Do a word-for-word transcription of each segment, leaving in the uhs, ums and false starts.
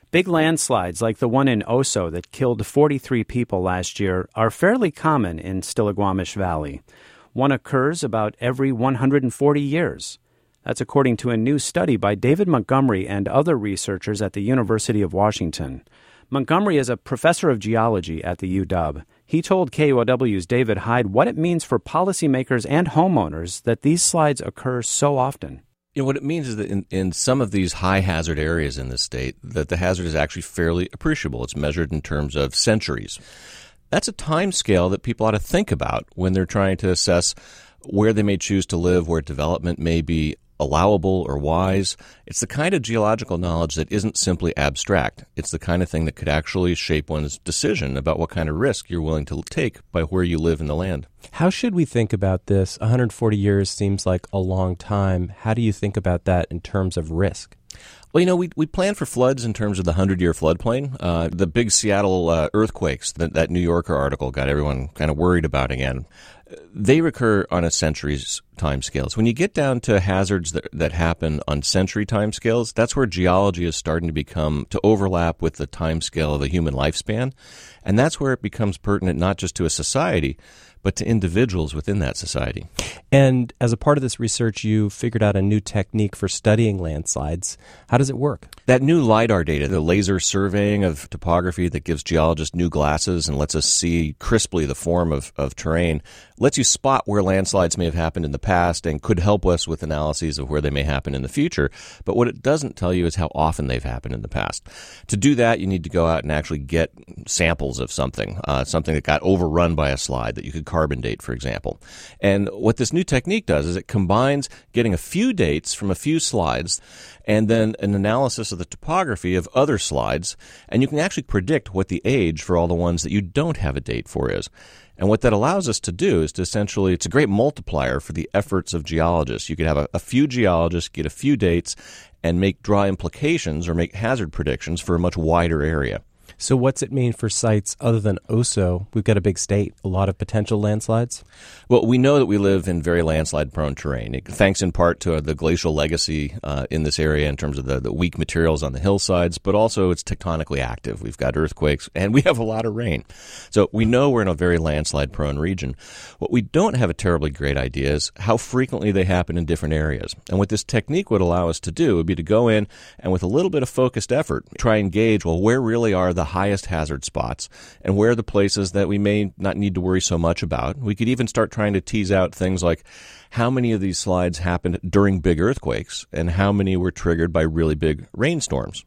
Big landslides like the one in Oso that killed forty-three people last year are fairly common in Stillaguamish Valley. One occurs about every one hundred forty years. That's according to a new study by David Montgomery and other researchers at the University of Washington. Montgomery is a professor of geology at the U W. He told K U O W's David Hyde what it means for policymakers and homeowners that these slides occur so often. You know, what it means is that in, in some of these high-hazard areas in the state, that the hazard is actually fairly appreciable. It's measured in terms of centuries. That's a time scale that people ought to think about when they're trying to assess where they may choose to live, where development may be allowable or wise. It's the kind of geological knowledge that isn't simply abstract. It's the kind of thing that could actually shape one's decision about what kind of risk you're willing to take by where you live in the land. How should we think about this? one hundred forty years seems like a long time. How do you think about that in terms of risk? Well, you know, we we plan for floods in terms of the hundred-year floodplain. Uh, the big Seattle uh, earthquakes, that, that New Yorker article got everyone kind of worried about again. They recur on a century's time scales. When you get down to hazards that, that happen on century time scales, that's where geology is starting to become, to overlap with the time scale of a human lifespan. And that's where it becomes pertinent not just to a society, but to individuals within that society. And as a part of this research, you figured out a new technique for studying landslides. How does it work? That new LIDAR data, the laser surveying of topography that gives geologists new glasses and lets us see crisply the form of, of terrain, lets you spot where landslides may have happened in the past and could help us with analyses of where they may happen in the future. But what it doesn't tell you is how often they've happened in the past. To do that, you need to go out and actually get samples of something, uh, something that got overrun by a slide that you could carbon date, for example. And what this new technique does is it combines getting a few dates from a few slides and then an analysis of the topography of other slides, and you can actually predict what the age for all the ones that you don't have a date for is. And what that allows us to do is to essentially, it's a great multiplier for the efforts of geologists. You could have a, a few geologists get a few dates and make draw implications or make hazard predictions for a much wider area. So what's it mean for sites other than Oso? We've got a big state, a lot of potential landslides. Well, we know that we live in very landslide-prone terrain, it, thanks in part to the glacial legacy uh, in this area in terms of the, the weak materials on the hillsides, but also it's tectonically active. We've got earthquakes, and we have a lot of rain. So we know we're in a very landslide-prone region. What we don't have a terribly great idea is how frequently they happen in different areas. And what this technique would allow us to do would be to go in and with a little bit of focused effort, try and gauge, well, where really are the highest hazard spots and where are the places that we may not need to worry so much about. We could even start trying to tease out things like how many of these slides happened during big earthquakes and how many were triggered by really big rainstorms.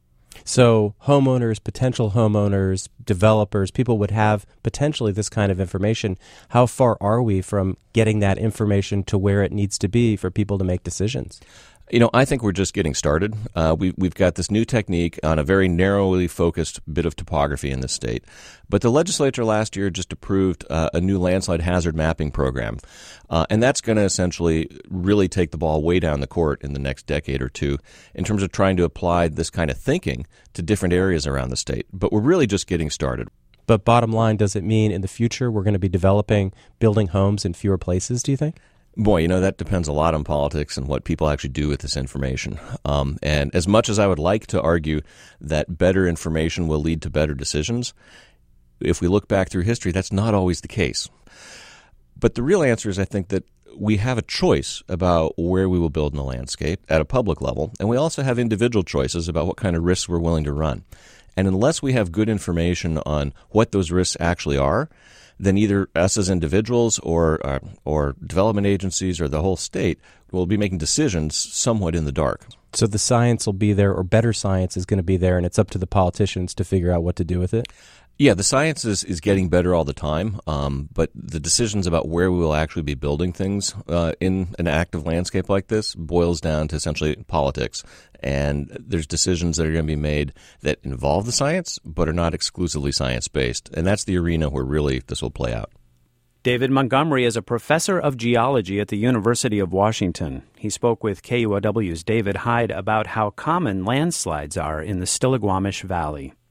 So homeowners, potential homeowners, developers, people would have potentially this kind of information. How far are we from getting that information to where it needs to be for people to make decisions? You know, I think we're just getting started. Uh, we, we've got this new technique on a very narrowly focused bit of topography in this state. But the legislature last year just approved uh, a new landslide hazard mapping program. Uh, and that's going to essentially really take the ball way down the court in the next decade or two in terms of trying to apply this kind of thinking to different areas around the state. But we're really just getting started. But bottom line, does it mean in the future we're going to be developing, building homes in fewer places, do you think? Boy, you know, that depends a lot on politics and what people actually do with this information. Um, and as much as I would like to argue that better information will lead to better decisions, if we look back through history, that's not always the case. But the real answer is, I think, that we have a choice about where we will build in the landscape at a public level, and we also have individual choices about what kind of risks we're willing to run. And unless we have good information on what those risks actually are, then either us as individuals or uh, or development agencies or the whole state will be making decisions somewhat in the dark. So the science will be there, or better science is going to be there, and it's up to the politicians to figure out what to do with it? Yeah, the science is, is getting better all the time, um, but the decisions about where we will actually be building things uh, in an active landscape like this boils down to essentially politics. And there's decisions that are going to be made that involve the science, but are not exclusively science-based. And that's the arena where really this will play out. David Montgomery is a professor of geology at the University of Washington. He spoke with K U O W's David Hyde about how common landslides are in the Stillaguamish Valley.